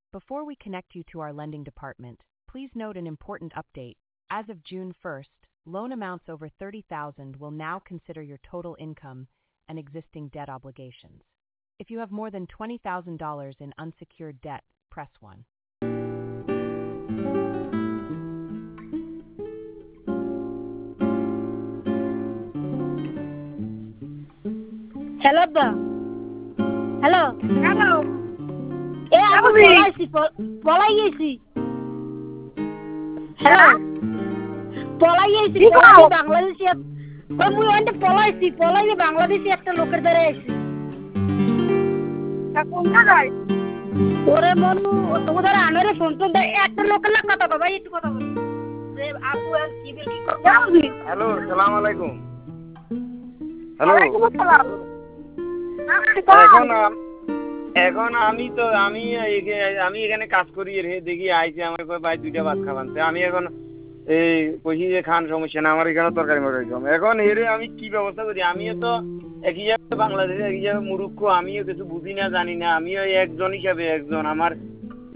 Before we connect you to our lending department, please note an important update. As of June 1st, loan amounts over $30,000 will now consider your total income and existing debt obligations. If you have more than $20,000 in unsecured debt, press 1. Hello, Abba. Hello. Hello. আমি পলাই গেছি। Hello, পলাই গেছি বাংলাদেশি। মুই ওইটা পলাইছি বাংলাদেশি একটা লোকের দ্বারা আইছি। কোন জায়গায়? ওরে মনু তোদের আনারে ফোন তো একটা লোকের না কথা বাবা একটু কথা বল। রে আপু আর কি বলি? হ্যালো, সালাম আলাইকুম। হ্যালো। ওয়ালাইকুম আসসালাম। এখন আমি এখানে কাজ করি রে, দেখি আইছে আমার কই ভাই দুইটা ভাত খাবানছে। আমি এখন এই কইছি যে খান সমস্যা না, আমার এখানে তরকারি মরকারি কম। এখন এরে আমি কি ব্যবস্থা করি? আমিও তো একই জায়গায় বাংলাদেশে একই জায়গায় মুরুক্ষ, আমিও কিছু বুঝি না জানি না। আমিও একজন হিসাবে একজন, আমার